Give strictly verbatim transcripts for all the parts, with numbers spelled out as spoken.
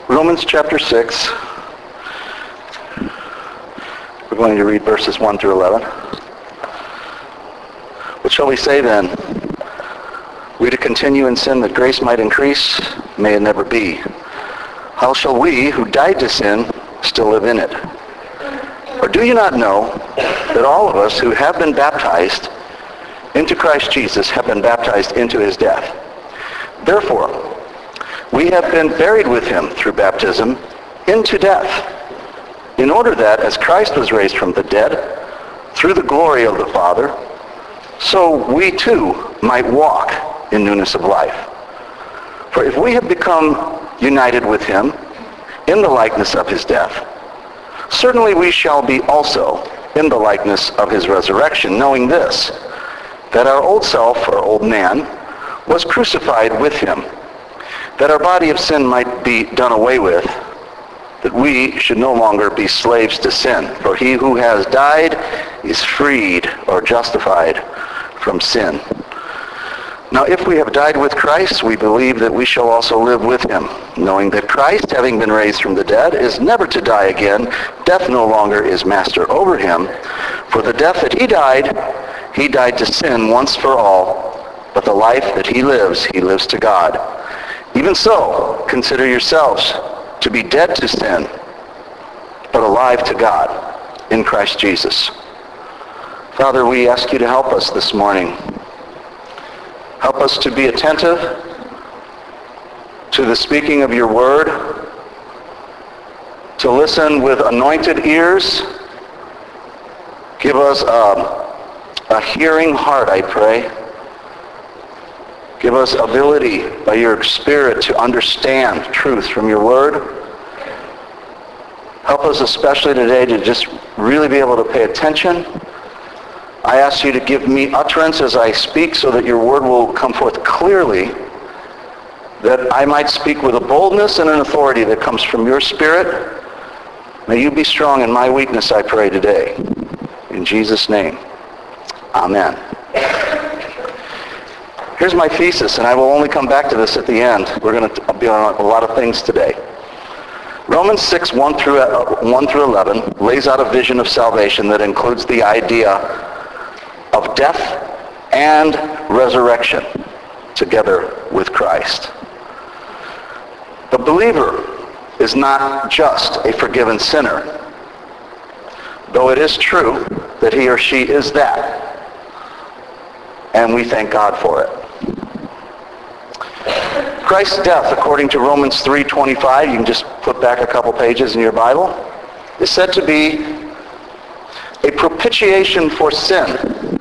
Romans chapter six. We're going to read verses one through eleven. What shall we say then? We to continue in sin that grace might increase? May it never be. How shall we, who died to sin, still live in it? Or do you not know that all of us who have been baptized into Christ Jesus have been baptized into his death? Therefore, we have been buried with him through baptism into death, in order that, as Christ was raised from the dead, through the glory of the Father, so we too might walk in newness of life. For if we have become united with him in the likeness of his death, certainly we shall be also in the likeness of his resurrection, knowing this, that our old self, or old man, was crucified with him, that our body of sin might be done away with, that we should no longer be slaves to sin. For he who has died is freed or justified from sin. Now if we have died with Christ, we believe that we shall also live with him, knowing that Christ, having been raised from the dead, is never to die again. Death no longer is master over him. For the death that he died, he died to sin once for all, but the life that he lives, he lives to God. Even so, consider yourselves to be dead to sin, but alive to God in Christ Jesus. Father, we ask you to help us this morning. Help us to be attentive to the speaking of your word, to listen with anointed ears. Give us a, a hearing heart, I pray. Give us ability by your Spirit to understand truth from your word. Help us especially today to just really be able to pay attention. I ask you to give me utterance as I speak so that your word will come forth clearly, that I might speak with a boldness and an authority that comes from your Spirit. May you be strong in my weakness, I pray today. In Jesus' name, amen. Here's my thesis, and I will only come back to this at the end. We're going to be on a lot of things today. Romans six, one through eleven lays out a vision of salvation that includes the idea of death and resurrection together with Christ. The believer is not just a forgiven sinner, though it is true that he or she is that, and we thank God for it. Christ's death, according to Romans three twenty-five, you can just flip back a couple pages in your Bible, is said to be a propitiation for sin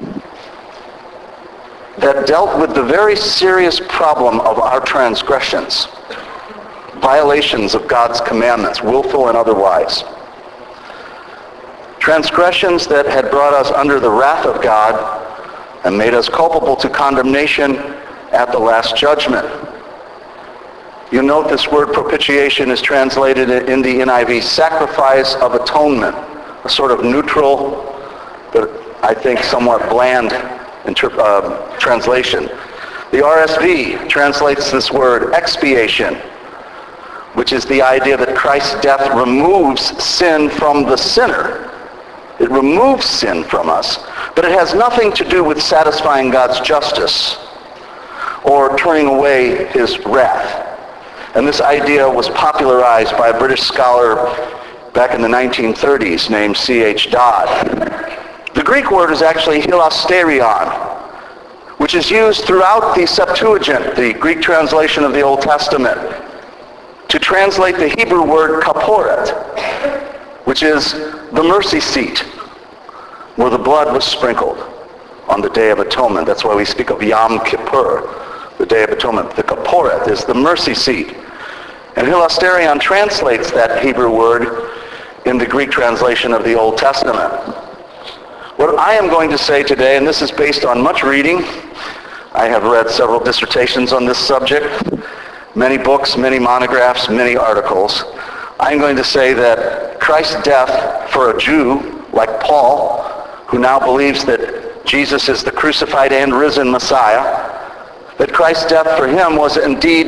that dealt with the very serious problem of our transgressions, violations of God's commandments, willful and otherwise. Transgressions that had brought us under the wrath of God and made us culpable to condemnation at the last judgment. You note this word propitiation is translated in the N I V, sacrifice of atonement, a sort of neutral, but I think somewhat bland interp- uh, translation. The R S V translates this word expiation, which is the idea that Christ's death removes sin from the sinner. It removes sin from us, but it has nothing to do with satisfying God's justice or turning away his wrath. And this idea was popularized by a British scholar back in the nineteen thirties named C H Dodd. The Greek word is actually hilasterion, which is used throughout the Septuagint, the Greek translation of the Old Testament, to translate the Hebrew word kaporet, which is the mercy seat, where the blood was sprinkled on the Day of Atonement. That's why we speak of Yom Kippur, the Day of Atonement. The kaporet is the mercy seat. And hilasterion translates that Hebrew word in the Greek translation of the Old Testament. What I am going to say today, and this is based on much reading, I have read several dissertations on this subject, many books, many monographs, many articles. I'm going to say that Christ's death for a Jew like Paul, who now believes that Jesus is the crucified and risen Messiah, that Christ's death for him was indeed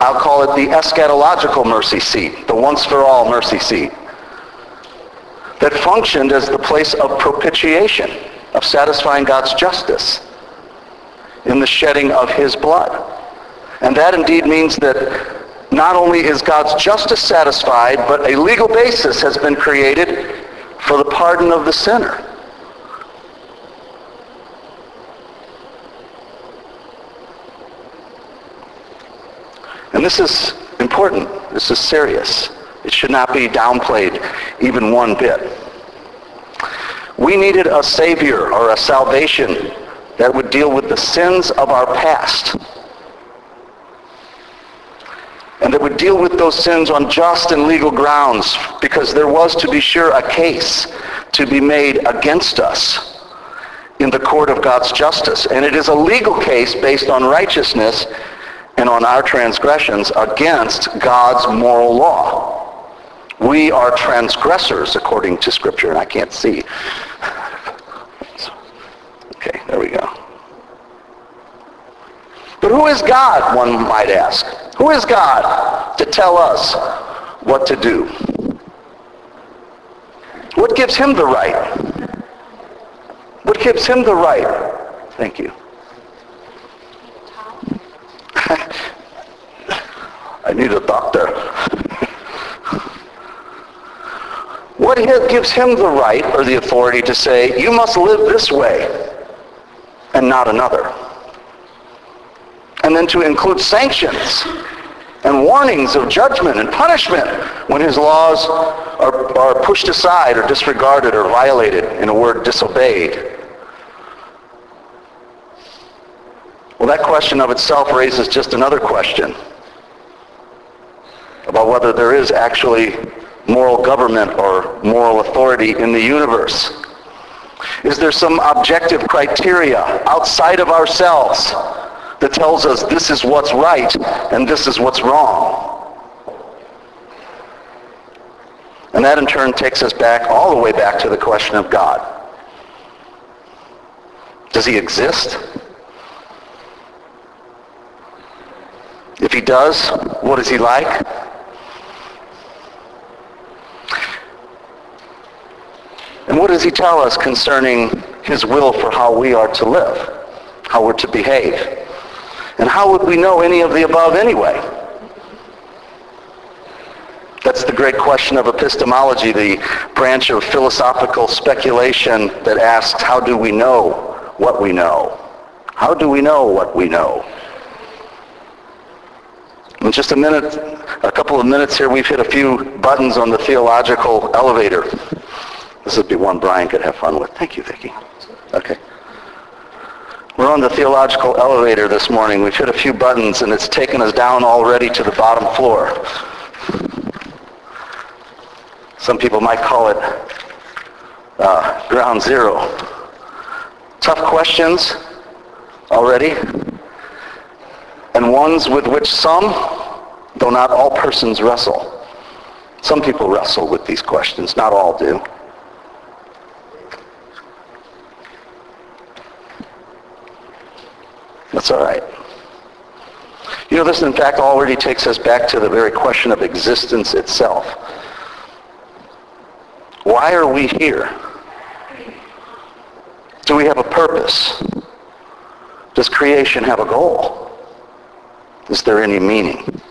I'll call it the eschatological mercy seat, the once-for-all mercy seat, that functioned as the place of propitiation, of satisfying God's justice in the shedding of his blood. And that indeed means that not only is God's justice satisfied, but a legal basis has been created for the pardon of the sinner. And this is important. This is serious. It should not be downplayed even one bit. We needed a Savior or a salvation that would deal with the sins of our past, and that would deal with those sins on just and legal grounds, because there was, to be sure, a case to be made against us in the court of God's justice. And it is a legal case based on righteousness and on our transgressions against God's moral law. We are transgressors according to Scripture, and I can't see. Okay, there we go. But who is God, one might ask? Who is God to tell us what to do? What gives him the right? What gives him the right? Thank you. I need a doctor. What gives him the right or the authority to say, you must live this way and not another? And then to include sanctions and warnings of judgment and punishment when his laws are, are pushed aside or disregarded or violated, in a word, disobeyed. Well, that question of itself raises just another question about whether there is actually moral government or moral authority in the universe. Is there some objective criteria outside of ourselves that tells us this is what's right and this is what's wrong? And that in turn takes us back, all the way back to the question of God. Does he exist? If he does, what is he like? And what does he tell us concerning his will for how we are to live, how we're to behave? And how would we know any of the above anyway? That's the great question of epistemology, the branch of philosophical speculation that asks, how do we know what we know? How do we know what we know? In just a minute, a couple of minutes here, we've hit a few buttons on the theological elevator. This would be one Brian could have fun with. Thank you, Vicki. Okay. We're on the theological elevator this morning. We've hit a few buttons, and it's taken us down already to the bottom floor. Some people might call it uh, ground zero. Tough questions already, and ones with which some, though not all persons, wrestle. Some people wrestle with these questions, not all do. That's all right. You know, this in fact already takes us back to the very question of existence itself. Why are we here? Do we have a purpose? Does creation have a goal? Is there any meaning?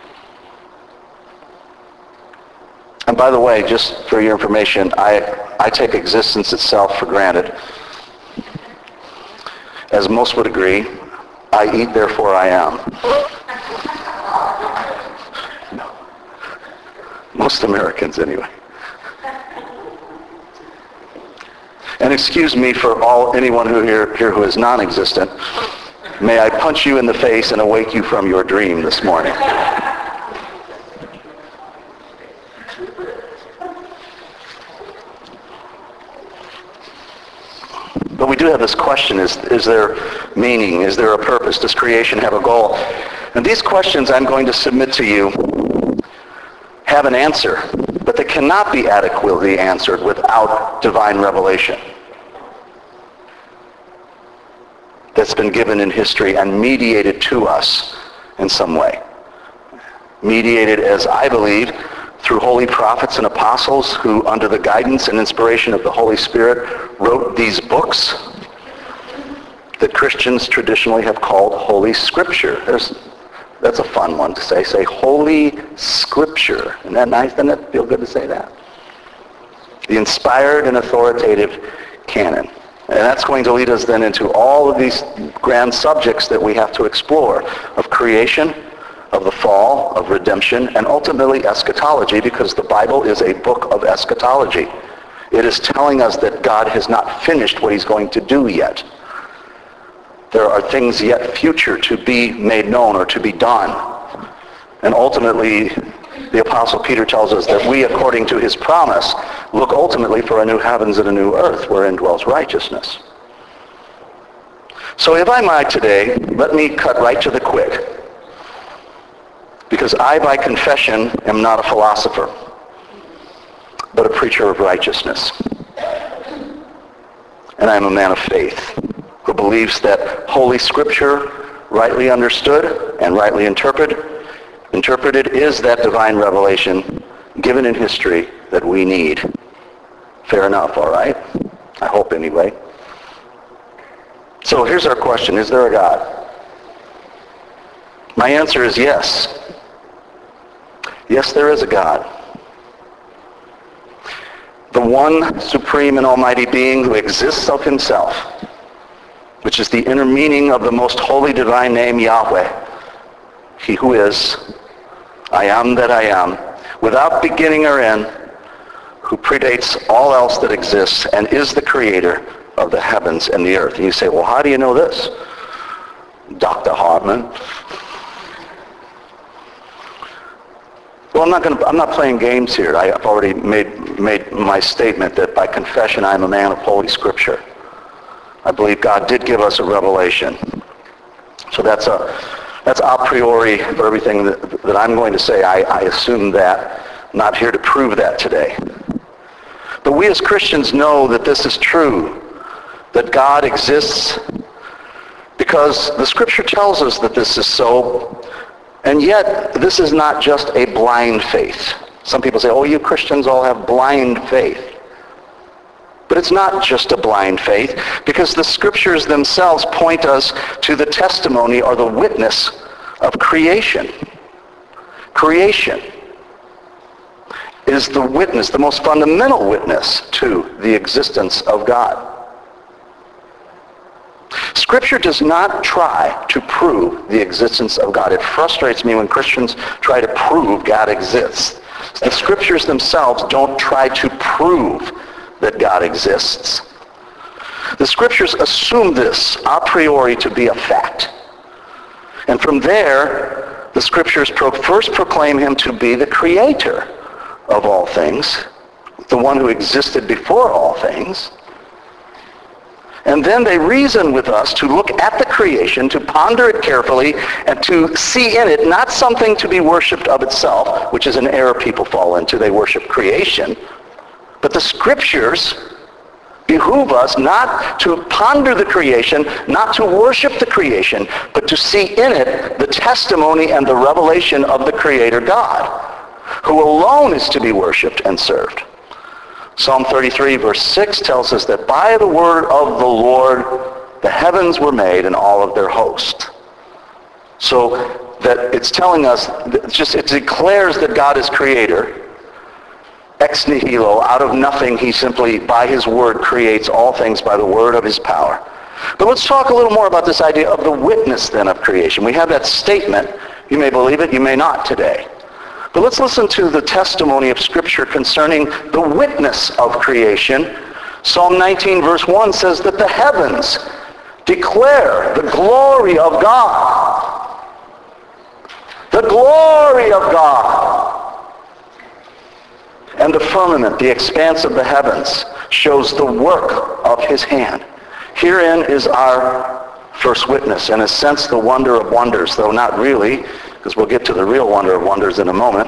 And by the way, just for your information, I, I take existence itself for granted. As most would agree, I eat, therefore I am. No. Most Americans, anyway. And excuse me for all anyone who here, here who is non-existent. May I punch you in the face and awake you from your dream this morning. But we do have this question, is, is there meaning? Is there a purpose? Does creation have a goal? And these questions I'm going to submit to you have an answer, but they cannot be adequately answered without divine revelation that's been given in history and mediated to us in some way. mediated, as I believe, through holy prophets and apostles who, under the guidance and inspiration of the Holy Spirit, wrote these books that Christians traditionally have called Holy Scripture. There's, that's a fun one to say. Say Holy Scripture. Isn't that nice? Doesn't it feel good to say that? The inspired and authoritative canon. And that's going to lead us then into all of these grand subjects that we have to explore, of creation, of the fall, of redemption, and ultimately eschatology, because the Bible is a book of eschatology. It is telling us that God has not finished what he's going to do yet. There are things yet future to be made known or to be done. And ultimately, the Apostle Peter tells us that we, according to his promise, look ultimately for a new heavens and a new earth wherein dwells righteousness. So if I might today, let me cut right to the quick. Because I, by confession, am not a philosopher, but a preacher of righteousness. And I am a man of faith who believes that Holy Scripture, rightly understood and rightly interpreted, interpreted is that divine revelation given in history that we need. Fair enough, all right? I hope anyway. So here's our question. Is there a God? My answer is yes. Yes, there is a God. The one supreme and almighty being who exists of himself, which is the inner meaning of the most holy divine name Yahweh. He who is, I am that I am, without beginning or end, who predates all else that exists and is the creator of the heavens and the earth. And you say, well, how do you know this, Doctor Hartman? Well, I'm not going to, I'm not playing games here. I have already made, made my statement that by confession I am a man of Holy Scripture. I believe God did give us a revelation. So that's a, that's a priori for everything that, that I'm going to say. I, I assume that. I'm not here to prove that today. But we as Christians know that this is true, that God exists, because the Scripture tells us that this is so. And yet, this is not just a blind faith. Some people say, oh, you Christians all have blind faith. But it's not just a blind faith, because the Scriptures themselves point us to the testimony or the witness of creation. Creation is the witness, the most fundamental witness to the existence of God. Scripture does not try to prove the existence of God. It frustrates me when Christians try to prove God exists. The Scriptures themselves don't try to prove that God exists. The Scriptures assume this a priori to be a fact. And from there, the Scriptures pro- first proclaim him to be the creator of all things, the one who existed before all things. And then they reason with us to look at the creation, to ponder it carefully, and to see in it not something to be worshipped of itself, which is an error people fall into. They worship creation. But the Scriptures behoove us not to ponder the creation, not to worship the creation, but to see in it the testimony and the revelation of the Creator God, who alone is to be worshipped and served. Psalm thirty-three verse six tells us that by the word of the Lord the heavens were made and all of their host. So that it's telling us, it's just it declares that God is creator. Ex nihilo, out of nothing, he simply, by his word, creates all things by the word of his power. But let's talk a little more about this idea of the witness then of creation. We have that statement. You may believe it, you may not today. But let's listen to the testimony of Scripture concerning the witness of creation. Psalm nineteen verse one says that the heavens declare the glory of God. The glory of God. And the firmament, the expanse of the heavens, shows the work of his hand. Herein is our first witness, in a sense the wonder of wonders, though not really, because we'll get to the real wonder of wonders in a moment.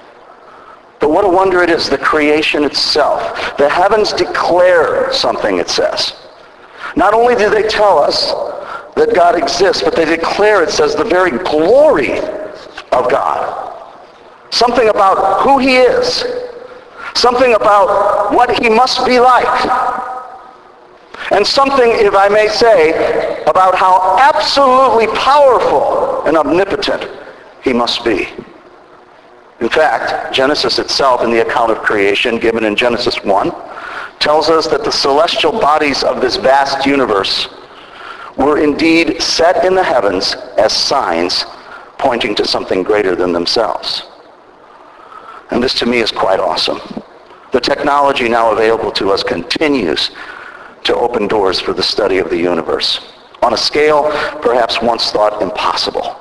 But what a wonder it is, the creation itself. The heavens declare something, it says. Not only do they tell us that God exists, but they declare, it says, the very glory of God. something about who he is, something about what he must be like, and something, if I may say, about how absolutely powerful and omnipotent he must be. In fact, Genesis itself, in the account of creation given in Genesis one, tells us that the celestial bodies of this vast universe were indeed set in the heavens as signs pointing to something greater than themselves. And this to me is quite awesome. The technology now available to us continues to open doors for the study of the universe on a scale perhaps once thought impossible.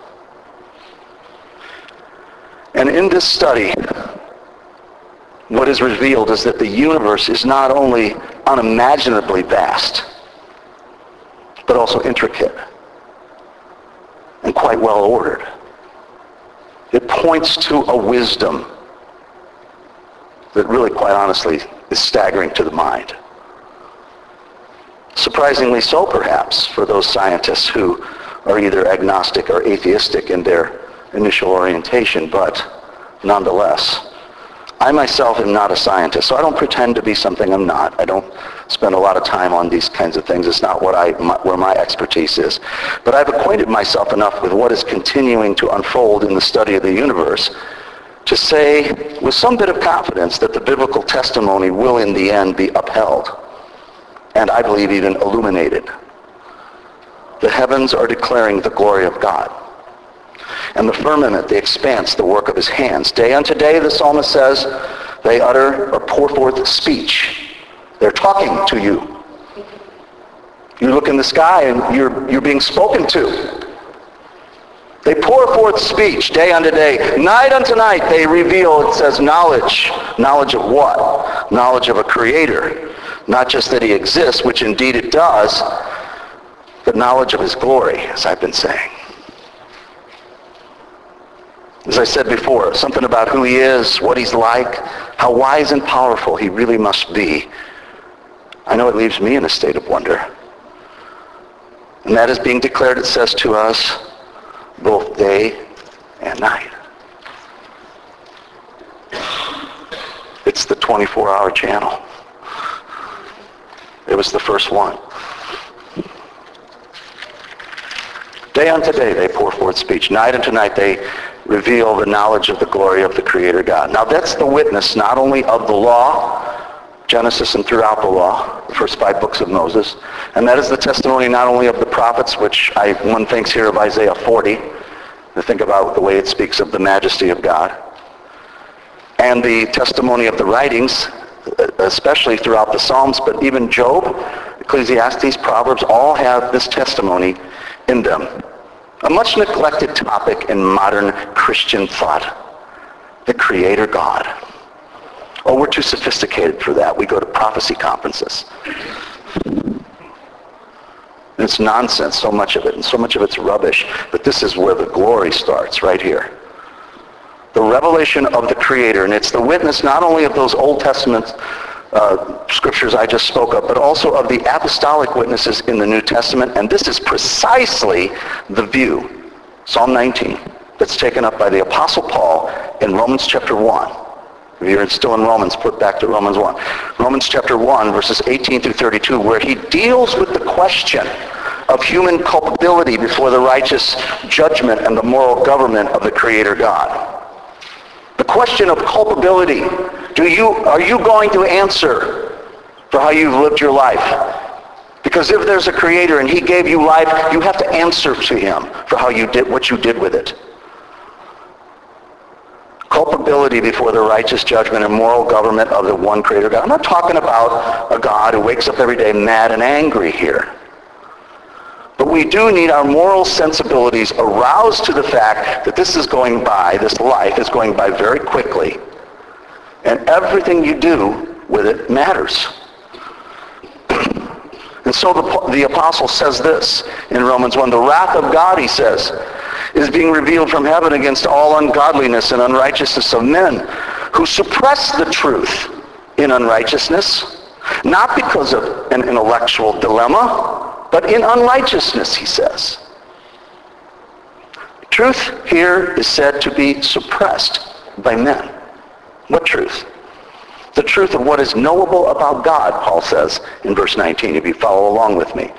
And in this study, what is revealed is that the universe is not only unimaginably vast, but also intricate and quite well ordered. It points to a wisdom that really, quite honestly, is staggering to the mind. Surprisingly so, perhaps, for those scientists who are either agnostic or atheistic in their initial orientation, but nonetheless, I myself am not a scientist, so I don't pretend to be something I'm not. I don't spend a lot of time on these kinds of things. It's not what I, my, where my expertise is. But I've acquainted myself enough with what is continuing to unfold in the study of the universe to say with some bit of confidence that the biblical testimony will in the end be upheld, and I believe even illuminated. The heavens are declaring the glory of God, and the firmament, the expanse, the work of his hands. Day unto day, the psalmist says, they utter or pour forth speech. They're talking to you. You look in the sky and you're, you're being spoken to. They pour forth speech day unto day. Night unto night they reveal, it says, knowledge. Knowledge of what? Knowledge of a creator. Not just that he exists, which indeed it does, but knowledge of his glory, as I've been saying. As I said before, something about who he is, what he's like, how wise and powerful he really must be. I know it leaves me in a state of wonder. And that is being declared, it says to us, both day and night. It's the twenty-four hour channel. It was the first one. Day unto day they pour forth speech. Night unto night they reveal the knowledge of the glory of the Creator God. Now that's the witness not only of the law, Genesis and throughout the law, the first five books of Moses, and that is the testimony not only of the prophets, which I, one thinks here of Isaiah forty, to think about the way it speaks of the majesty of God, and the testimony of the writings, especially throughout the Psalms, but even Job, Ecclesiastes, Proverbs, all have this testimony in them. A much neglected topic in modern Christian thought, the Creator God. Oh, we're too sophisticated for that. We go to prophecy conferences. And it's nonsense, so much of it, and so much of it's rubbish. But this is where the glory starts, right here. The revelation of the Creator, and it's the witness not only of those Old Testament uh, scriptures I just spoke of, but also of the apostolic witnesses in the New Testament, and this is precisely the view, Psalm nineteen, that's taken up by the Apostle Paul in Romans chapter one. If you're still in Romans, put back to Romans one. Romans chapter one, verses eighteen through thirty-two, where he deals with the question of human culpability before the righteous judgment and the moral government of the Creator God. The question of culpability. Do you, are you going to answer for how you've lived your life? Because if there's a Creator and he gave you life, you have to answer to him for how you did what you did with it. Culpability before the righteous judgment and moral government of the one Creator God. I'm not talking about a God who wakes up every day mad and angry here. But we do need our moral sensibilities aroused to the fact that this is going by, this life is going by very quickly, and everything you do with it matters. And so the, the apostle says this in Romans one, the wrath of God, he says, is being revealed from heaven against all ungodliness and unrighteousness of men who suppress the truth in unrighteousness, not because of an intellectual dilemma, but in unrighteousness, he says. Truth here is said to be suppressed. by men. What truth? The truth of what is knowable about God, Paul says in verse nineteen, if you follow along with me.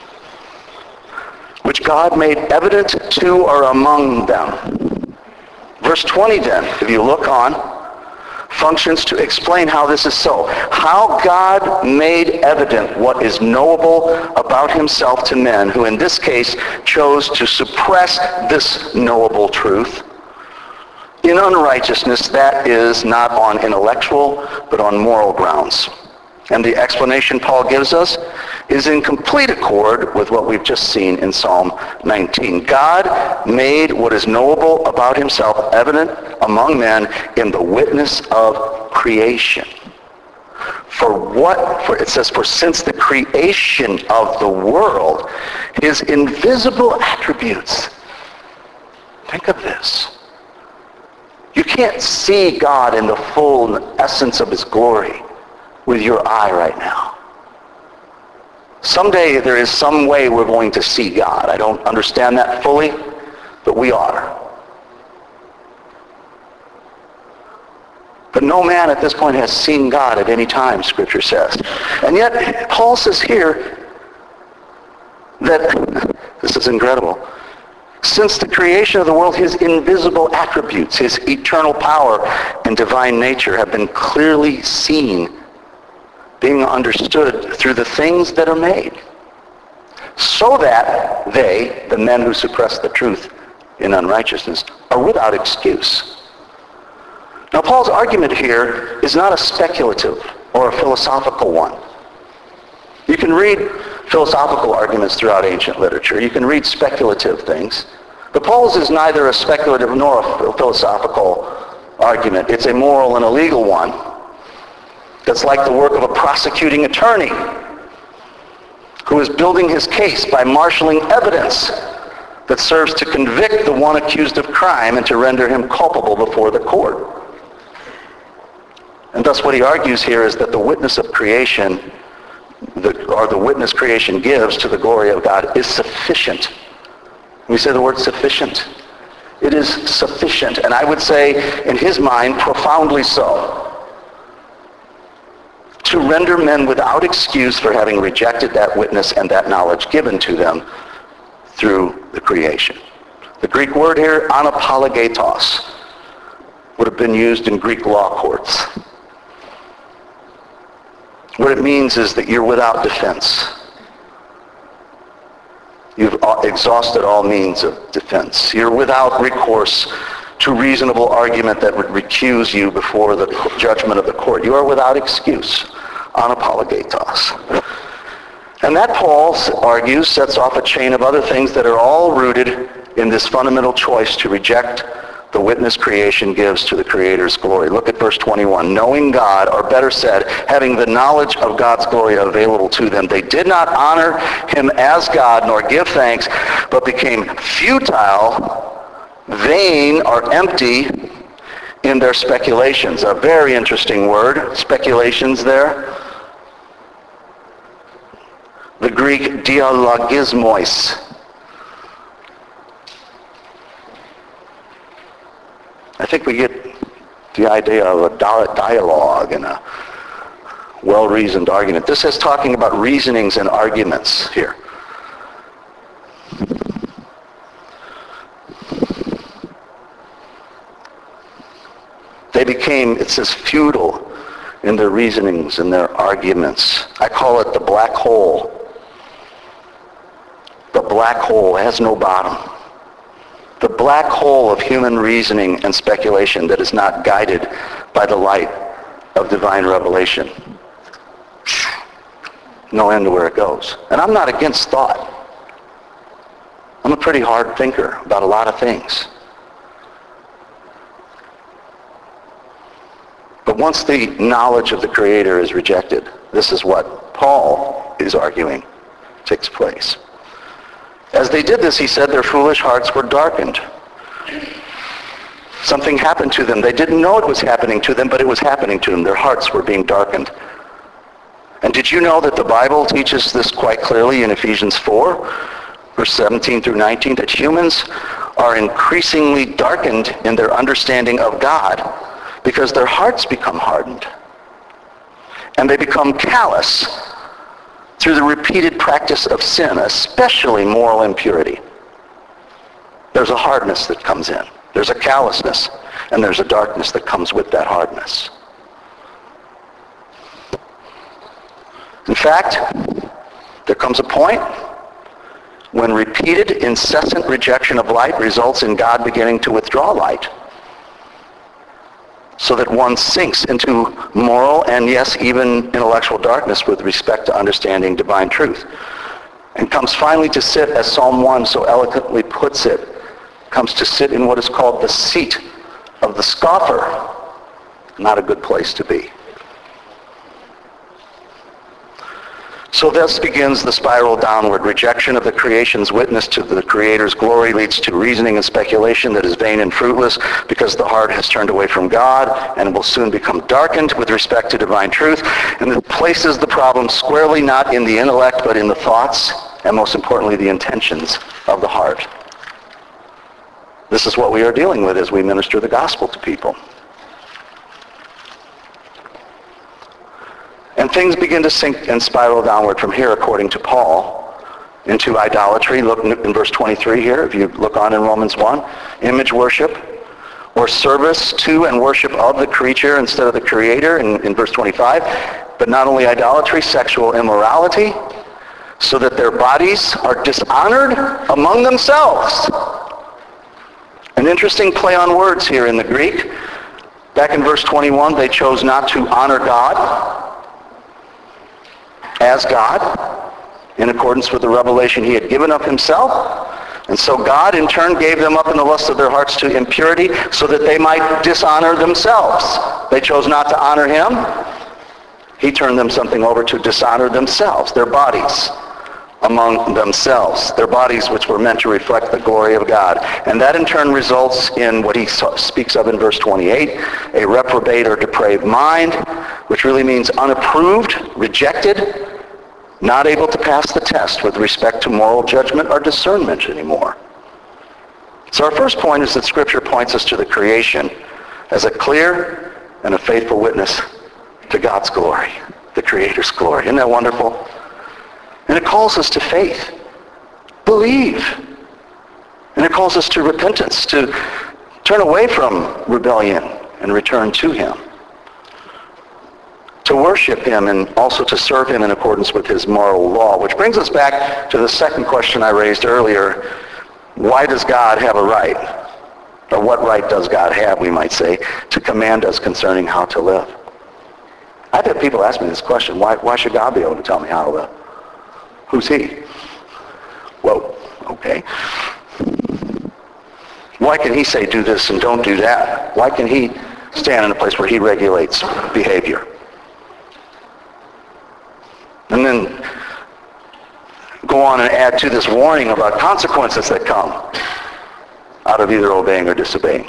Which God made evident to or among them. Verse twenty then, if you look on, functions to explain how this is so. How God made evident what is knowable about himself to men, who in this case chose to suppress this knowable truth in unrighteousness that is not on intellectual but on moral grounds. And the explanation Paul gives us is in complete accord with what we've just seen in Psalm nineteen. God made what is knowable about himself evident among men in the witness of creation. For what, for it says, for since the creation of the world, his invisible attributes. Think of this. You can't see God in the full essence of his glory with your eye right now. Someday there is some way we're going to see God. I don't understand that fully, but we are. But no man at this point has seen God at any time, Scripture says. And yet, Paul says here that, this is incredible, since the creation of the world, his invisible attributes, his eternal power and divine nature have been clearly seen, being understood through the things that are made, so that they, the men who suppress the truth in unrighteousness, are without excuse. Now, Paul's argument here is not a speculative or a philosophical one. You can read philosophical arguments throughout ancient literature. You can read speculative things. But Paul's is neither a speculative nor a philosophical argument. It's a moral and a legal one that's like the work of a prosecuting attorney who is building his case by marshaling evidence that serves to convict the one accused of crime and to render him culpable before the court. And thus what he argues here is that the witness of creation, the, or the witness creation gives to the glory of God, is sufficient. We say the word sufficient. It is sufficient, and I would say, in his mind, profoundly so, to render men without excuse for having rejected that witness and that knowledge given to them through the creation. The Greek word here, anapologetos, would have been used in Greek law courts. What it means is that you're without defense. You've exhausted all means of defense. You're without recourse to reasonable argument that would recuse you before the judgment of the court. You are without excuse. Anapologetos. And that, Paul argues, sets off a chain of other things that are all rooted in this fundamental choice to reject the witness creation gives to the Creator's glory. Look at verse twenty-one. Knowing God, or better said, having the knowledge of God's glory available to them, they did not honor him as God nor give thanks, but became futile, vain, or empty in their speculations. A very interesting word, speculations there. The Greek dialogismos. I think we get the idea of a dialogue and a well-reasoned argument. This is talking about reasonings and arguments here. They became, it says, futile in their reasonings and their arguments. I call it the black hole. The black hole has no bottom. The black hole of human reasoning and speculation that is not guided by the light of divine revelation. No end to where it goes. And I'm not against thought. I'm a pretty hard thinker about a lot of things. But once the knowledge of the Creator is rejected, this is what Paul is arguing takes place. As they did this, he said, their foolish hearts were darkened. Something happened to them. They didn't know it was happening to them, but it was happening to them. Their hearts were being darkened. And did you know that the Bible teaches this quite clearly in Ephesians four, verse seventeen through nineteen, that humans are increasingly darkened in their understanding of God because their hearts become hardened. And they become callous through the repeated practice of sin, especially moral impurity. There's a hardness that comes in. There's a callousness, and there's a darkness that comes with that hardness. In fact, there comes a point when repeated, incessant rejection of light results in God beginning to withdraw light, so that one sinks into moral and, yes, even intellectual darkness with respect to understanding divine truth, and comes finally to sit, as Psalm one so eloquently puts it, comes to sit in what is called the seat of the scoffer. Not a good place to be. So thus begins the spiral downward. Rejection of the creation's witness to the Creator's glory leads to reasoning and speculation that is vain and fruitless because the heart has turned away from God and will soon become darkened with respect to divine truth. And it places the problem squarely not in the intellect but in the thoughts and most importantly the intentions of the heart. This is what we are dealing with as we minister the gospel to people. And things begin to sink and spiral downward from here, according to Paul, into idolatry. Look in verse twenty-three here, if you look on in Romans one. Image worship, or service to and worship of the creature instead of the Creator in, in verse twenty-five. But not only idolatry, sexual immorality, so that their bodies are dishonored among themselves. An interesting play on words here in the Greek. Back in verse twenty-one, they chose not to honor God as God, in accordance with the revelation he had given of himself. And so God in turn gave them up in the lust of their hearts to impurity so that they might dishonor themselves. They chose not to honor him. He turned them something over to dishonor themselves, their bodies among themselves, their bodies which were meant to reflect the glory of God. And that in turn results in what he speaks of in verse twenty-eight, a reprobate or depraved mind, which really means unapproved, rejected, not able to pass the test with respect to moral judgment or discernment anymore. So our first point is that Scripture points us to the creation as a clear and a faithful witness to God's glory, the Creator's glory. Isn't that wonderful? And it calls us to faith. Believe. And it calls us to repentance, to turn away from rebellion and return to him. To worship him and also to serve him in accordance with his moral law. Which brings us back to the second question I raised earlier. Why does God have a right, or what right does God have, we might say, to command us concerning how to live? I've had people ask me this question. Why, why should God be able to tell me how to live? Who's he? Well, okay. Why can he say do this and don't do that? Why can he stand in a place where he regulates behavior? And then go on and add to this warning about consequences that come out of either obeying or disobeying.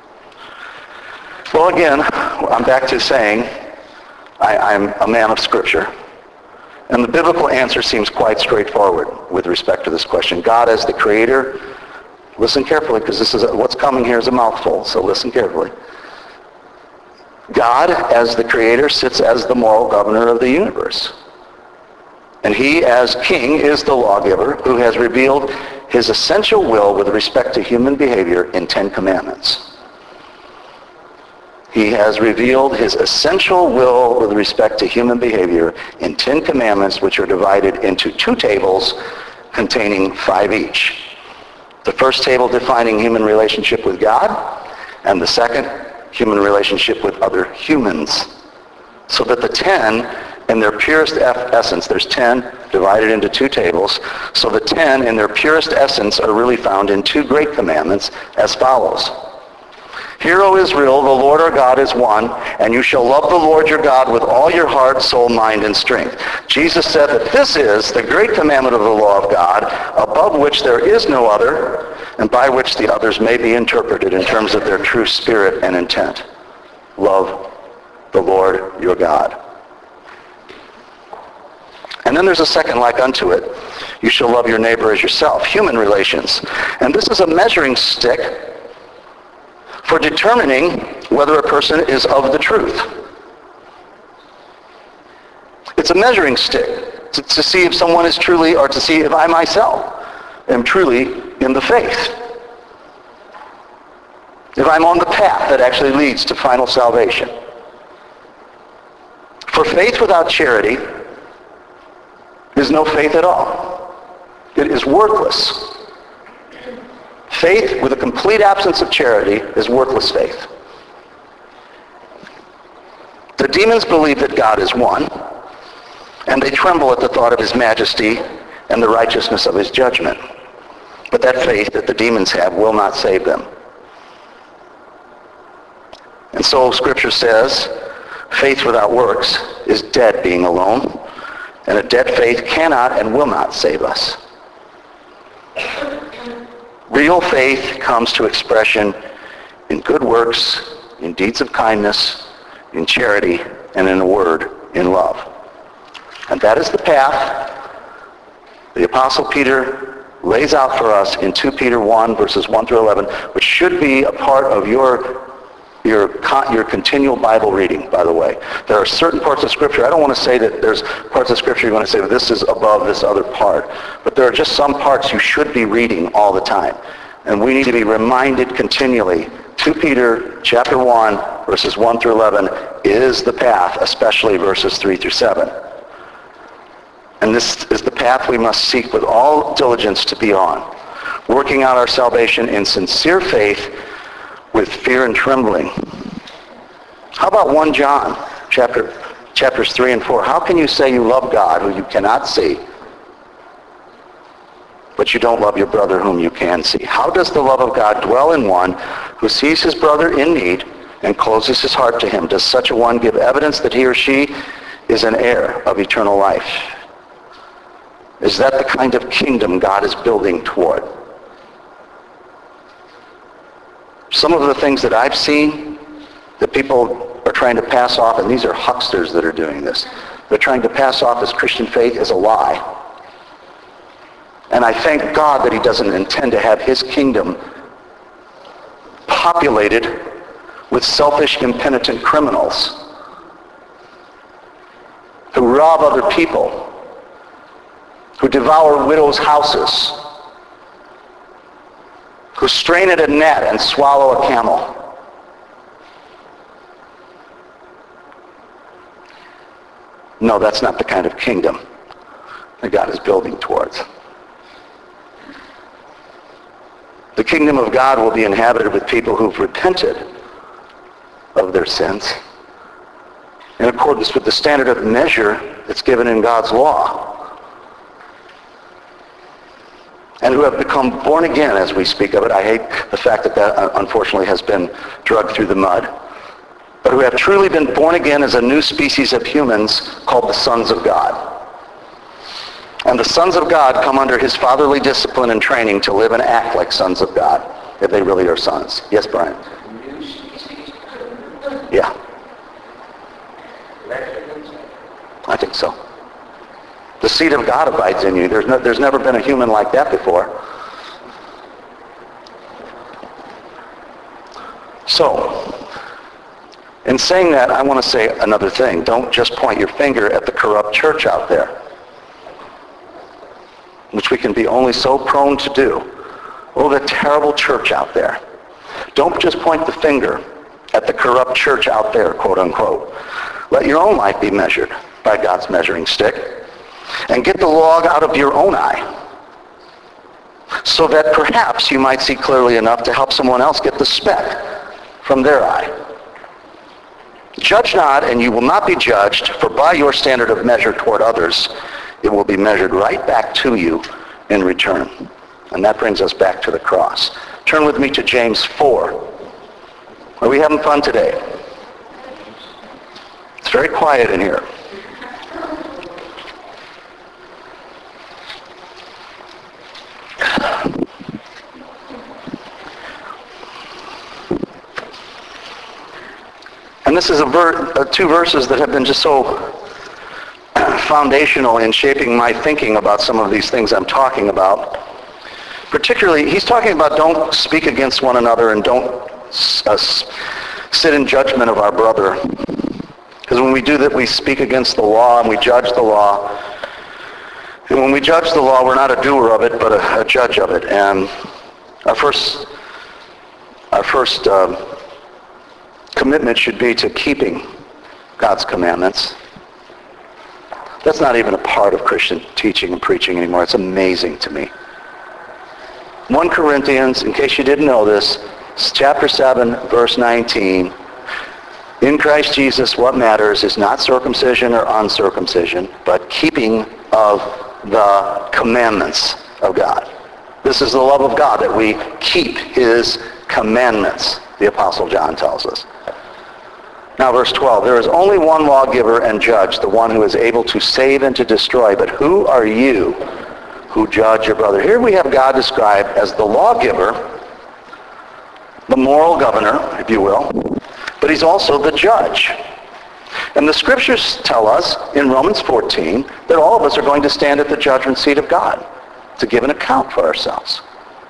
Well, again, I'm back to saying I, I'm a man of Scripture. And the biblical answer seems quite straightforward with respect to this question. God as the Creator, listen carefully because this is a, what's coming here is a mouthful, so listen carefully. God as the Creator sits as the moral governor of the universe. And he as King is the lawgiver who has revealed his essential will with respect to human behavior in Ten Commandments. He has revealed his essential will with respect to human behavior in Ten Commandments, which are divided into two tables containing five each. The first table defining human relationship with God, and the second, human relationship with other humans. So that the ten, in their purest essence, there's ten divided into two tables, so the ten in their purest essence are really found in two great commandments as follows. Hear, O Israel, the Lord our God is one, and you shall love the Lord your God with all your heart, soul, mind, and strength. Jesus said that this is the great commandment of the law of God, above which there is no other, and by which the others may be interpreted in terms of their true spirit and intent. Love the Lord your God. And then there's a second like unto it. You shall love your neighbor as yourself. Human relations. And this is a measuring stick for determining whether a person is of the truth. It's a measuring stick to, to see if someone is truly, or to see if I myself am truly in the faith. If I'm on the path that actually leads to final salvation. For faith without charity is no faith at all. It is worthless. Faith with a complete absence of charity is worthless faith. The demons believe that God is one, and they tremble at the thought of his majesty and the righteousness of his judgment. But that faith that the demons have will not save them. And so Scripture says, faith without works is dead being alone, and a dead faith cannot and will not save us. Real faith comes to expression in good works, in deeds of kindness, in charity, and in a word, in love. And that is the path the Apostle Peter lays out for us in Second Peter one, verses one through eleven, which should be a part of your Your, con- your continual Bible reading, by the way. There are certain parts of Scripture. I don't want to say that there's parts of Scripture you're going to say, well, this is above this other part. But there are just some parts you should be reading all the time. And we need to be reminded continually. Second Peter chapter one, verses one through eleven is the path, especially verses three through seven. And this is the path we must seek with all diligence to be on, working out our salvation in sincere faith with fear and trembling. How about First John chapter, chapters three and four? How can you say you love God who you cannot see, but you don't love your brother whom you can see? How does the love of God dwell in one who sees his brother in need and closes his heart to him? Does such a one give evidence that he or she is an heir of eternal life? Is that the kind of kingdom God is building toward? Some of the things that I've seen that people are trying to pass off, and these are hucksters that are doing this, they're trying to pass off as Christian faith is a lie. And I thank God that he doesn't intend to have his kingdom populated with selfish, impenitent criminals who rob other people, who devour widows' houses, who strain at a net and swallow a camel. No, that's not the kind of kingdom that God is building towards. The kingdom of God will be inhabited with people who've repented of their sins in accordance with the standard of measure that's given in God's law, and who have become born again as we speak of it. I hate the fact that that unfortunately has been dragged through the mud. But who have truly been born again as a new species of humans called the sons of God. And the sons of God come under his fatherly discipline and training to live and act like sons of God, if they really are sons. Yes, Brian? Yeah. I think so. The seed of God abides in you. There's, no, there's never been a human like that before. So, in saying that, I want to say another thing. Don't just point your finger at the corrupt church out there, which we can be only so prone to do. Oh, the terrible church out there. Don't just point the finger at the corrupt church out there, quote unquote. Let your own life be measured by God's measuring stick. And get the log out of your own eye, so that perhaps you might see clearly enough to help someone else get the speck from their eye. Judge not, and you will not be judged, for by your standard of measure toward others, it will be measured right back to you in return. And that brings us back to the cross. Turn with me to James four. Are we having fun today? It's very quiet in here. And this is a ver- uh, two verses that have been just so foundational in shaping my thinking about some of these things I'm talking about. Particularly, he's talking about don't speak against one another and don't uh, sit in judgment of our brother. Because when we do that, we speak against the law and we judge the law. And when we judge the law, we're not a doer of it, but a, a judge of it. And our first, our first uh, commitment should be to keeping God's commandments. That's not even a part of Christian teaching and preaching anymore. It's amazing to me. First Corinthians, in case you didn't know this, chapter seven, verse nineteen. In Christ Jesus, what matters is not circumcision or uncircumcision, but keeping of the commandments of God. This is the love of God, that we keep his commandments, the Apostle John tells us. Now, verse twelve, there is only one lawgiver and judge, the one who is able to save and to destroy. But who are you who judge your brother? Here we have God described as the lawgiver, the moral governor, if you will, but he's also the judge. And the scriptures tell us in Romans fourteen that all of us are going to stand at the judgment seat of God to give an account for ourselves.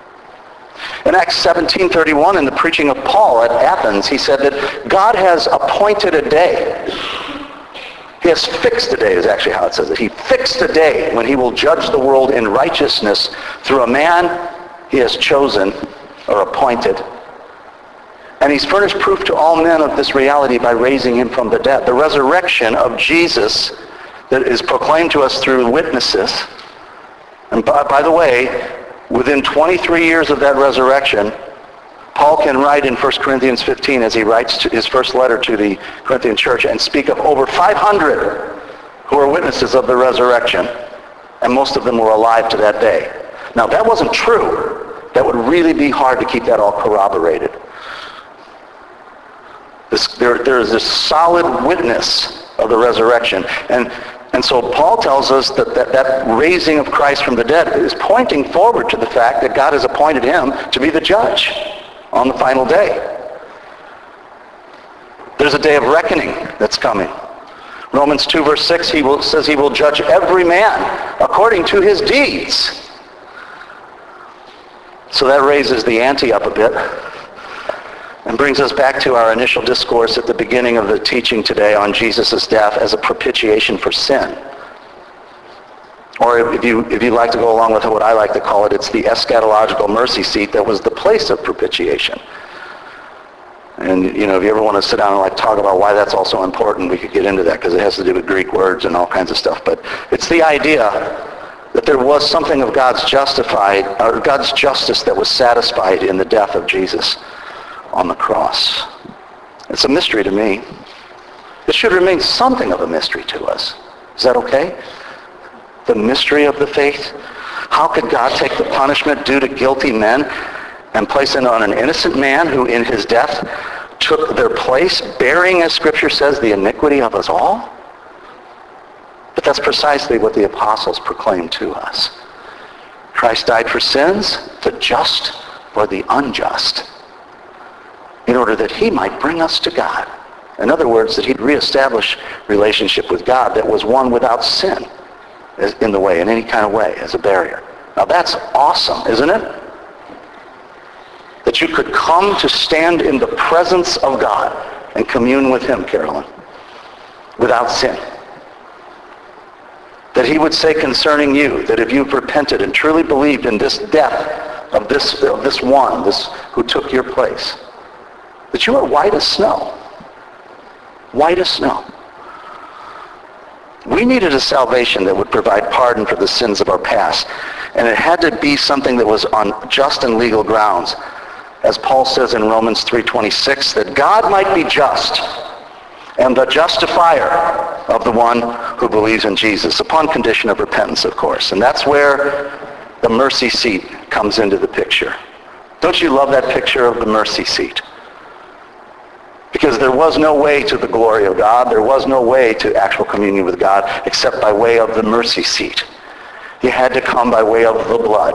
In Acts seventeen thirty-one, in the preaching of Paul at Athens, he said that God has appointed a day. He has fixed a day, is actually how it says it. He fixed a day when he will judge the world in righteousness through a man he has chosen or appointed. And he's furnished proof to all men of this reality by raising him from the dead. The resurrection of Jesus that is proclaimed to us through witnesses. And by, by the way, within twenty-three years of that resurrection, Paul can write in First Corinthians fifteen, as he writes to his first letter to the Corinthian church, and speak of over five hundred who are witnesses of the resurrection, and most of them were alive to that day. Now, if that wasn't true, that would really be hard to keep that all corroborated. This, there, there is this solid witness of the resurrection. And, and so Paul tells us that, that that raising of Christ from the dead is pointing forward to the fact that God has appointed him to be the judge on the final day. There's a day of reckoning that's coming. Romans two verse six, he will, says he will judge every man according to his deeds. So that raises the ante up a bit and brings us back to our initial discourse at the beginning of the teaching today on Jesus' death as a propitiation for sin. Or if you, if you'd like to go along with what I like to call it, it's the eschatological mercy seat that was the place of propitiation. And, you know, if you ever want to sit down and like talk about why that's also important, we could get into that because it has to do with Greek words and all kinds of stuff. But it's the idea that there was something of God's justified, or God's justice that was satisfied in the death of Jesus on the cross. It's a mystery to me. It should remain something of a mystery to us. Is that okay? The mystery of the faith? How could God take the punishment due to guilty men and place it on an innocent man who in his death took their place, bearing, as Scripture says, the iniquity of us all? But that's precisely what the apostles proclaimed to us. Christ died for sins, the just for the unjust, in order that he might bring us to God. In other words, that he'd reestablish relationship with God that was one without sin in the way, in any kind of way, as a barrier. Now that's awesome, isn't it? That you could come to stand in the presence of God and commune with him, Carolyn, without sin. That he would say concerning you, that if you've repented and truly believed in this death of this, of this one, this who took your place, that you are white as snow. White as snow. We needed a salvation that would provide pardon for the sins of our past. And it had to be something that was on just and legal grounds. As Paul says in Romans three twenty-six, that God might be just and the justifier of the one who believes in Jesus, upon condition of repentance, of course. And that's where the mercy seat comes into the picture. Don't you love that picture of the mercy seat? Because there was no way to the glory of God. There was no way to actual communion with God except by way of the mercy seat. You had to come by way of the blood.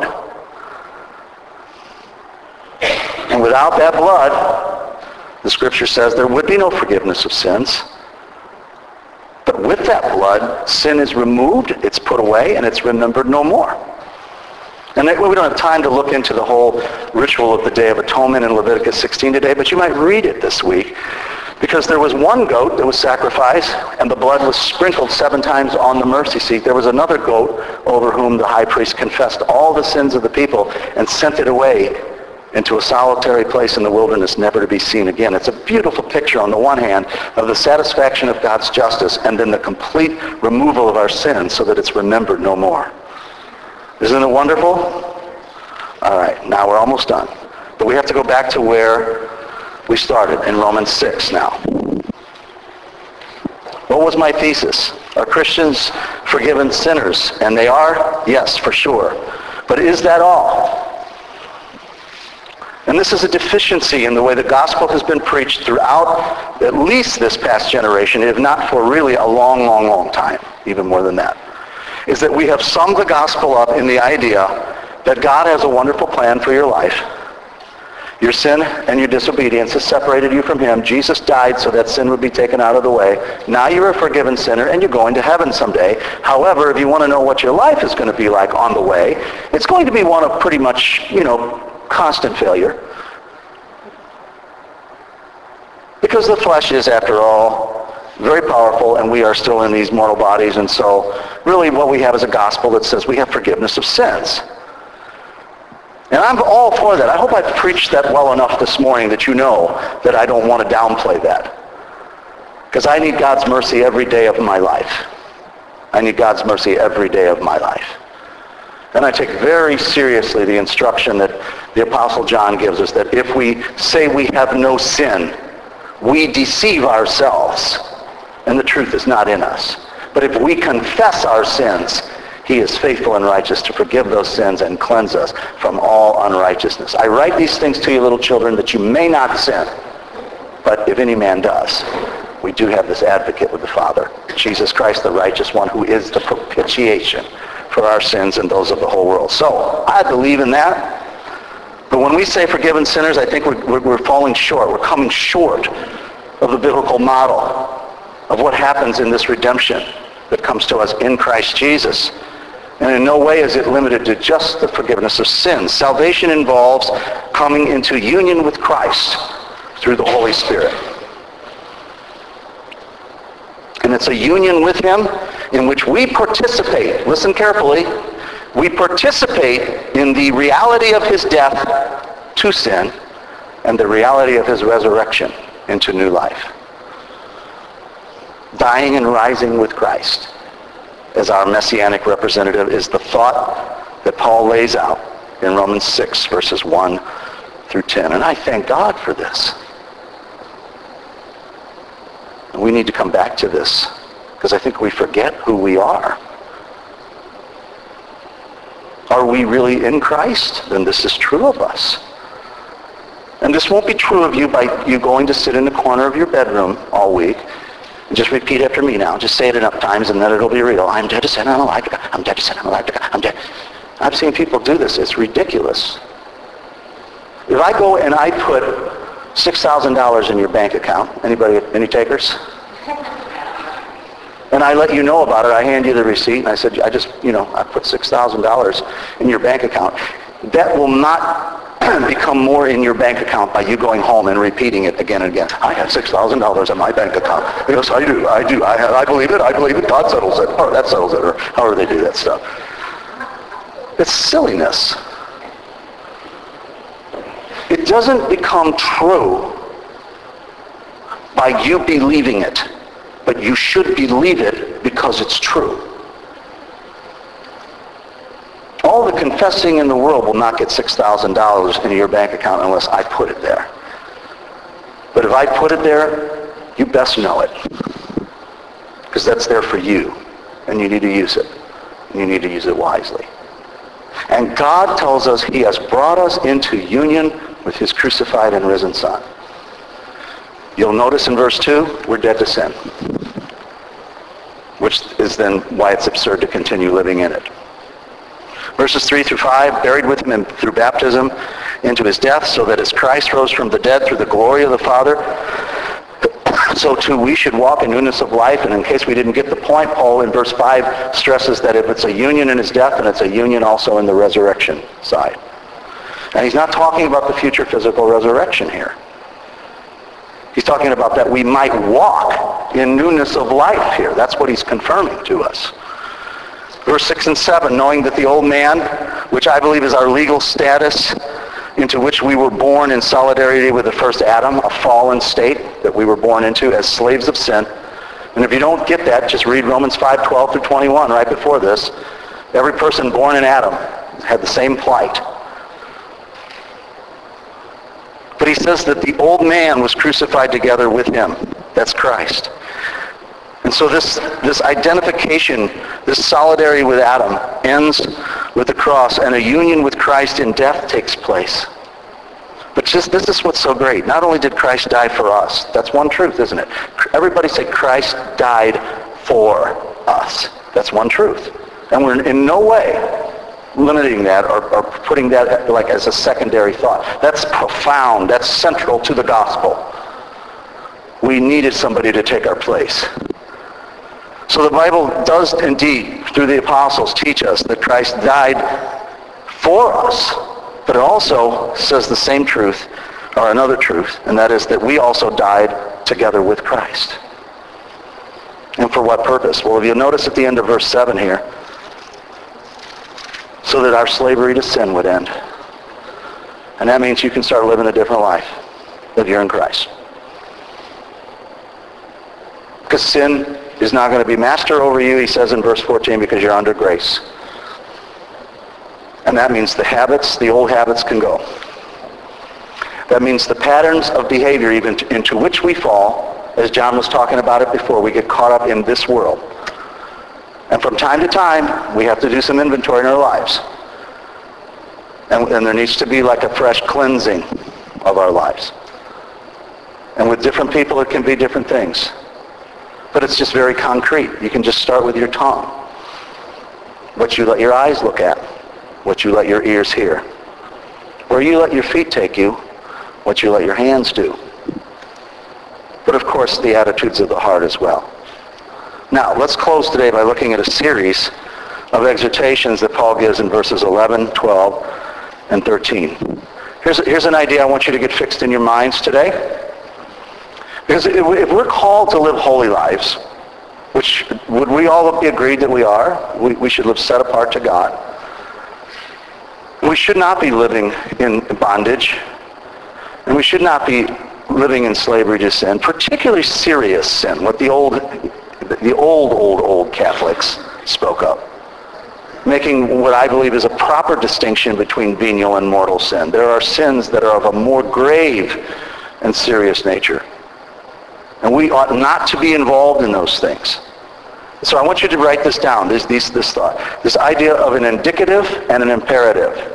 And without that blood, the Scripture says there would be no forgiveness of sins. But with that blood, sin is removed, it's put away, and it's remembered no more. And we don't have time to look into the whole ritual of the Day of Atonement in Leviticus sixteen today, but you might read it this week, because there was one goat that was sacrificed, and the blood was sprinkled seven times on the mercy seat. There was another goat over whom the high priest confessed all the sins of the people and sent it away into a solitary place in the wilderness, never to be seen again. It's a beautiful picture, on the one hand, of the satisfaction of God's justice, and then the complete removal of our sins so that it's remembered no more. Isn't it wonderful? All right, now we're almost done. But we have to go back to where we started, in Romans six now. What was my thesis? Are Christians forgiven sinners? And they are? Yes, for sure. But is that all? And this is a deficiency in the way the gospel has been preached throughout at least this past generation, if not for really a long, long, long time, even more than that, is that we have summed the gospel up in the idea that God has a wonderful plan for your life. Your sin and your disobedience has separated you from him. Jesus died so that sin would be taken out of the way. Now you're a forgiven sinner and you're going to heaven someday. However, if you want to know what your life is going to be like on the way, it's going to be one of pretty much, you know, constant failure. Because the flesh is, after all, very powerful, and we are still in these mortal bodies, and so really what we have is a gospel that says we have forgiveness of sins. And I'm all for that. I hope I've preached that well enough this morning that you know that I don't want to downplay that. Because I need God's mercy every day of my life. I need God's mercy every day of my life. And I take very seriously the instruction that the Apostle John gives us, that if we say we have no sin, we deceive ourselves, and the truth is not in us. But if we confess our sins, he is faithful and righteous to forgive those sins and cleanse us from all unrighteousness. I write these things to you, little children, that you may not sin. But if any man does, we do have this advocate with the Father, Jesus Christ, the righteous one, who is the propitiation for our sins and those of the whole world. So I believe in that. But when we say forgiven sinners, I think we're, we're, we're falling short. We're coming short of the biblical model of what happens in this redemption that comes to us in Christ Jesus. And in no way is it limited to just the forgiveness of sins. Salvation involves coming into union with Christ through the Holy Spirit. And it's a union with him in which we participate. Listen carefully. We participate in the reality of his death to sin and the reality of his resurrection into new life. Dying and rising with Christ as our messianic representative is the thought that Paul lays out in Romans six, verses one through ten. And I thank God for this. And we need to come back to this, because I think we forget who we are. Are we really in Christ? Then this is true of us. And this won't be true of you by you going to sit in the corner of your bedroom all week. And just repeat after me now. Just say it enough times and then it'll be real. I'm dead to sin, I'm alive to God. I'm dead to sin, I'm alive to God. I'm dead. I've seen people do this. It's ridiculous. If I go and I put six thousand dollars in your bank account, anybody, any takers? And I let you know about it, I hand you the receipt, and I said, I just, you know, I put six thousand dollars in your bank account. That will not become more in your bank account by you going home and repeating it again and again. I have six thousand dollars in my bank account. Yes, I do, I do. I, have, I believe it, I believe it. God settles it. Or that settles it, or however they do that stuff. It's silliness. It doesn't become true by you believing it, but you should believe it because it's true. All the confessing in the world will not get six thousand dollars into your bank account unless I put it there. But if I put it there, you best know it. Because that's there for you. And you need to use it. And you need to use it wisely. And God tells us he has brought us into union with his crucified and risen Son. You'll notice in verse two, we're dead to sin. Which is then why it's absurd to continue living in it. Verses three through five, buried with him in, through baptism into his death, so that as Christ rose from the dead through the glory of the Father, so too we should walk in newness of life. And in case we didn't get the point, Paul in verse five stresses that if it's a union in his death, then it's a union also in the resurrection side. And he's not talking about the future physical resurrection here. He's talking about that we might walk in newness of life here. That's what he's confirming to us. Verse six and seven, knowing that the old man, which I believe is our legal status, into which we were born in solidarity with the first Adam, a fallen state that we were born into as slaves of sin. And if you don't get that, just read Romans five, twelve through twenty-one right before this. Every person born in Adam had the same plight. But he says that the old man was crucified together with him. That's Christ. And so this, this identification, this solidarity with Adam ends with the cross, and a union with Christ in death takes place. But just this is what's so great. Not only did Christ die for us, that's one truth, isn't it? Everybody say Christ died for us. That's one truth. And we're in no way limiting that or, or putting that like as a secondary thought. That's profound. That's central to the gospel. We needed somebody to take our place. So the Bible does indeed, through the apostles, teach us that Christ died for us. But it also says the same truth, or another truth, and that is that we also died together with Christ. And for what purpose? Well, if you'll notice at the end of verse seven here, so that our slavery to sin would end. And that means you can start living a different life if you're in Christ. Because sin is not going to be master over you, he says in verse fourteen, because you're under grace. And that means the habits, the old habits can go. That means the patterns of behavior even to, into which we fall, as John was talking about it before, we get caught up in this world. And from time to time, we have to do some inventory in our lives. And, and there needs to be like a fresh cleansing of our lives. And with different people, it can be different things. But it's just very concrete. You can just start with your tongue. What you let your eyes look at. What you let your ears hear. Where you let your feet take you. What you let your hands do. But of course, the attitudes of the heart as well. Now, let's close today by looking at a series of exhortations that Paul gives in verses eleven, twelve, and thirteen. Here's, here's an idea I want you to get fixed in your minds today. Because if we're called to live holy lives, which would we all be agreed that we are? We, we should live set apart to God. We should not be living in bondage. And we should not be living in slavery to sin, particularly serious sin, what the old, the old, old, old Catholics spoke of. Making what I believe is a proper distinction between venial and mortal sin. There are sins that are of a more grave and serious nature. And we ought not to be involved in those things. So I want you to write this down, this, this, this thought. This idea of an indicative and an imperative.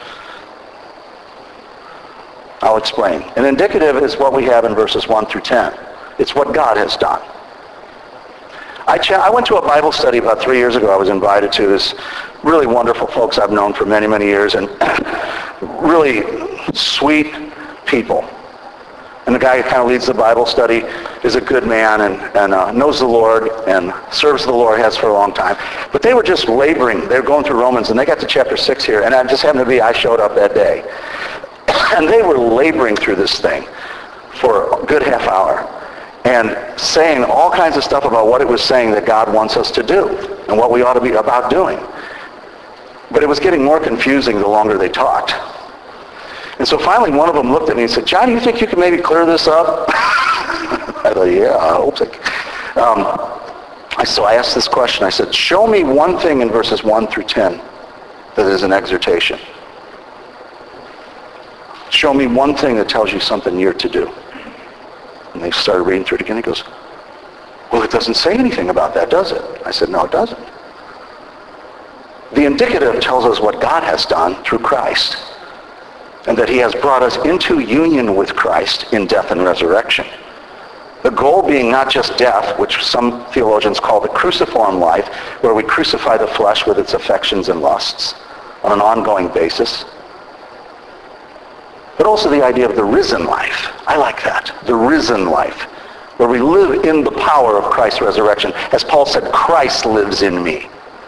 I'll explain. An indicative is what we have in verses one through ten. It's what God has done. I, ch- I went to a Bible study about three years ago. I was invited to this really wonderful folks I've known for many, many years, and really sweet people. And the guy who kind of leads the Bible study is a good man and, and uh, knows the Lord and serves the Lord, has for a long time. But they were just laboring. They were going through Romans, and they got to chapter six here, and I just happened to be, I showed up that day. And they were laboring through this thing for a good half hour and saying all kinds of stuff about what it was saying that God wants us to do and what we ought to be about doing. But it was getting more confusing the longer they talked. And so finally one of them looked at me and said, "John, do you think you can maybe clear this up?" I thought, yeah, I hope so. Um, I, so I asked this question. I said, show me one thing in verses one through ten that is an exhortation. Show me one thing that tells you something you're to do. And they started reading through it again. He goes, well, it doesn't say anything about that, does it? I said, no, it doesn't. The indicative tells us what God has done through Christ, and that he has brought us into union with Christ in death and resurrection. The goal being not just death, which some theologians call the cruciform life, where we crucify the flesh with its affections and lusts on an ongoing basis, but also the idea of the risen life. I like that. The risen life, where we live in the power of Christ's resurrection. As Paul said, Christ lives in me.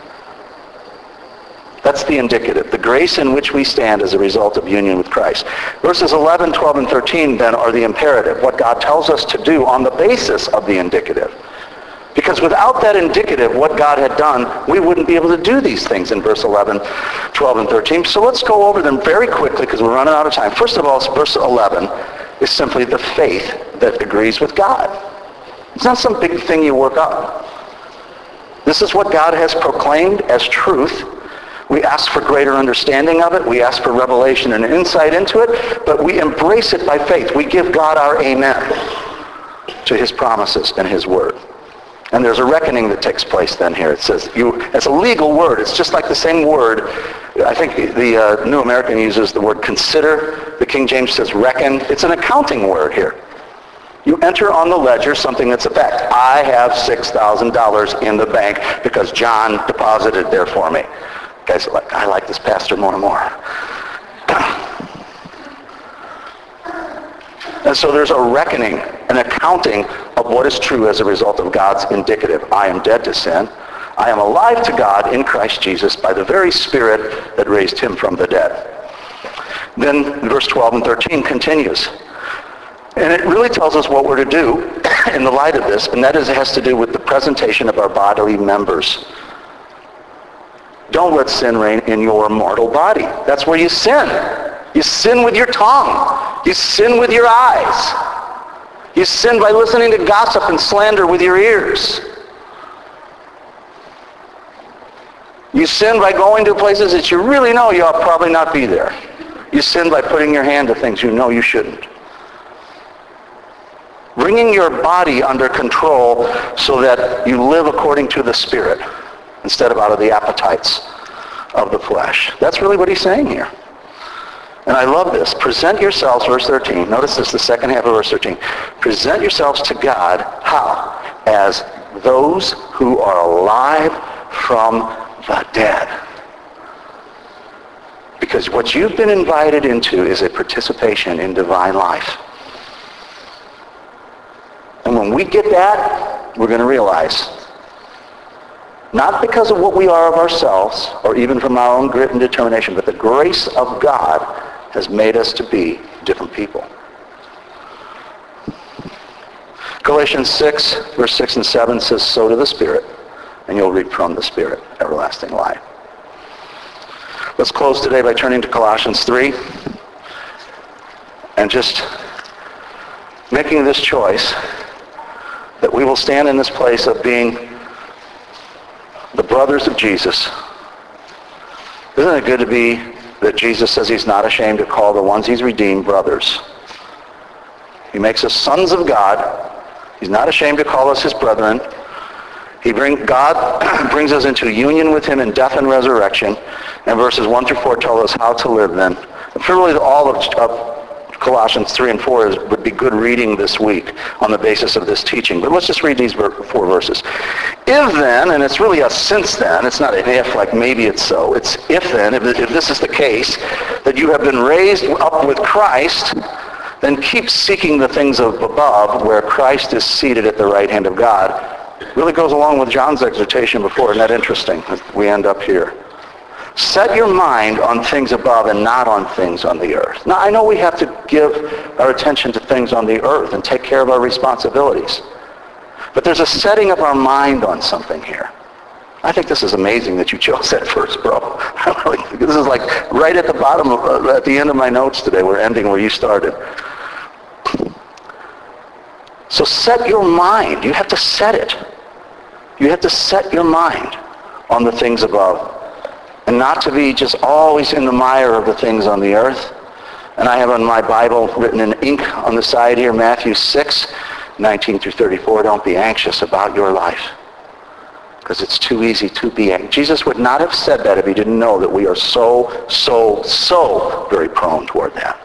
That's the indicative, the grace in which we stand as a result of union with Christ. Verses eleven, twelve, and thirteen then are the imperative, what God tells us to do on the basis of the indicative. Because without that indicative, what God had done, we wouldn't be able to do these things in verse eleven, twelve, and thirteen. So let's go over them very quickly because we're running out of time. First of all, verse eleven is simply the faith that agrees with God. It's not some big thing you work up. This is what God has proclaimed as truth. We ask for greater understanding of it. We ask for revelation and insight into it, but we embrace it by faith. We give God our amen to his promises and his word. And there's a reckoning that takes place then here. It says, you, it's a legal word. It's just like the same word. I think the uh, New American uses the word consider. The King James says reckon. It's an accounting word here. You enter on the ledger something that's a fact. I have six thousand dollars in the bank because John deposited there for me. Guys, I like this pastor more and more. And so there's a reckoning, an accounting of what is true as a result of God's indicative. I am dead to sin. I am alive to God in Christ Jesus by the very Spirit that raised him from the dead. Then verse twelve and thirteen continues. And it really tells us what we're to do in the light of this, and that is it has to do with the presentation of our bodily members. Don't let sin reign in your mortal body. That's where you sin. You sin with your tongue. You sin with your eyes. You sin by listening to gossip and slander with your ears. You sin by going to places that you really know you ought probably not be there. You sin by putting your hand to things you know you shouldn't. Bringing your body under control so that you live according to the Spirit instead of out of the appetites of the flesh. That's really what he's saying here. And I love this. Present yourselves, verse thirteen. Notice this, the second half of verse thirteen. Present yourselves to God, how? As those who are alive from the dead. Because what you've been invited into is a participation in divine life. And when we get that, we're going to realize, not because of what we are of ourselves, or even from our own grit and determination, but the grace of God has made us to be different people. Galatians six, verse six and seven says, sow to the Spirit, and you'll reap from the Spirit everlasting life. Let's close today by turning to Colossians three, and just making this choice that we will stand in this place of being the brothers of Jesus. Isn't it good to be that Jesus says he's not ashamed to call the ones he's redeemed brothers? He makes us sons of God. He's not ashamed to call us his brethren. He bring, God brings us into union with him in death and resurrection. And verses one through four tell us how to live then. And for really all of, of Colossians three and four is, would be good reading this week on the basis of this teaching. But let's just read these four verses. If then, and it's really a since then, it's not an if like maybe it's so, it's if then, if, if this is the case, that you have been raised up with Christ, then keep seeking the things of above where Christ is seated at the right hand of God. Really goes along with John's exhortation before. Isn't that interesting? We end up here. Set your mind on things above and not on things on the earth. Now, I know we have to give our attention to things on the earth and take care of our responsibilities. But there's a setting of our mind on something here. I think this is amazing that you chose that first, bro. This is like right at the bottom, of, uh, at the end of my notes today. We're ending where you started. So set your mind. You have to set it. You have to set your mind on the things above. And not to be just always in the mire of the things on the earth. And I have on my Bible written in ink on the side here, Matthew six, nineteen through thirty-four. Don't be anxious about your life. Because it's too easy to be anxious. Jesus would not have said that if he didn't know that we are so, so, so very prone toward that.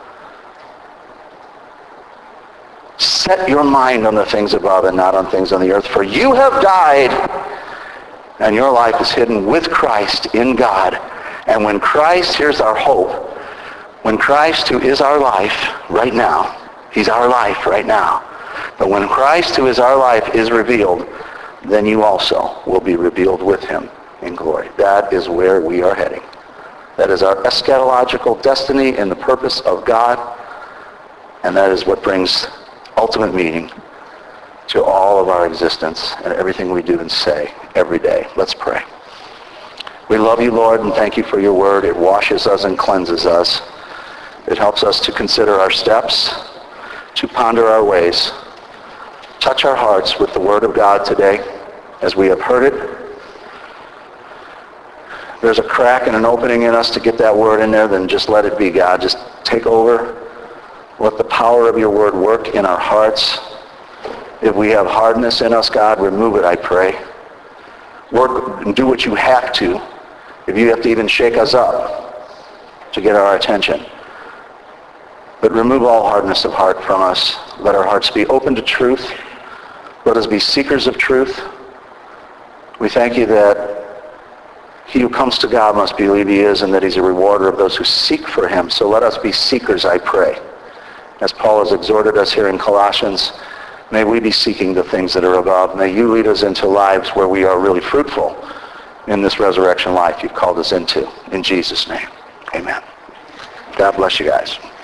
Set your mind on the things above and not on things on the earth. For you have died, and your life is hidden with Christ in God. And when Christ, here's our hope, when Christ, who is our life right now, he's our life right now, But when Christ, who is our life, is revealed, then you also will be revealed with him in glory. That is where we are heading. That is our eschatological destiny and the purpose of God. And that is what brings ultimate meaning to all of our existence and everything we do and say every day. Let's pray. We love you, Lord, and thank you for your word. It washes us and cleanses us. It helps us to consider our steps, to ponder our ways. Touch our hearts with the word of God today as we have heard it. If there's a crack and an opening in us to get that word in there, then just let it be, God. Just take over. Let the power of your word work in our hearts. If we have hardness in us, God, remove it, I pray. Work and do what you have to. If you have to even shake us up to get our attention. But remove all hardness of heart from us. Let our hearts be open to truth. Let us be seekers of truth. We thank you that he who comes to God must believe he is, and that he's a rewarder of those who seek for him. So let us be seekers, I pray. As Paul has exhorted us here in Colossians, may we be seeking the things that are above. May you lead us into lives where we are really fruitful in this resurrection life you've called us into. In Jesus' name, amen. God bless you guys.